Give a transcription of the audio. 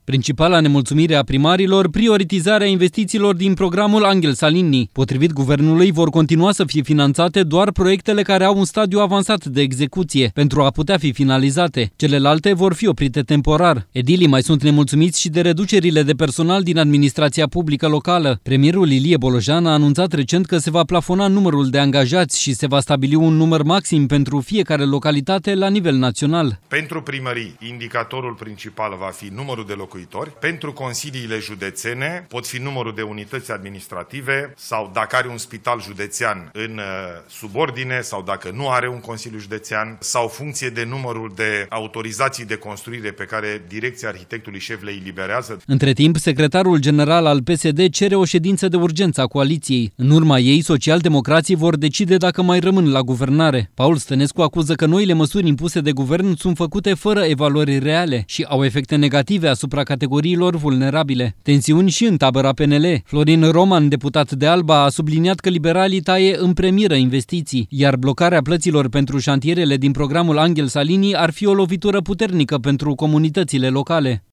Principala nemulțumire a primarilor, prioritizarea investițiilor din programul Angel Salini. Potrivit guvernului, vor continua să fie finanțate doar proiectele care au un stadiu avansat de execuție, pentru a putea fi finalizate. Celelalte vor fi oprite temporar. Edilii mai sunt nemulțumiți și de reducerile de personal din administrația publică locală. Premierul Ilie Bolojan a anunțat recent că se va plafona numărul de angajați și se va stabili un număr maxim pentru fiecare localitate la nivel național. Pentru primării, indicatorul principal va fi numărul de locuitori. Pentru consiliile județene pot fi numărul de unități administrative sau dacă are un spital județean în subordine sau dacă nu are un consiliu județean sau funcție de numărul de autorizații de construire pe care Direcția Arhitectului Șef le eliberează. Între timp, secretarul general al PSD cere o ședință de urgență a coaliției. În urma ei, socialdemocrații vor decide dacă mai rămân la guvernare. Paul Stănescu acuză că noile măsuri impuse de guvern sunt făcute fără evaluări reale și au efecte negative asupra categoriilor vulnerabile. Tensiuni și în tabăra PNL. Florin Roman, deputat de Alba, a subliniat că liberalii taie în premieră investiții, iar blocarea plăților pentru șantierele din programul Angel Salini ar fi o lovitură puternică pentru comunitățile locale.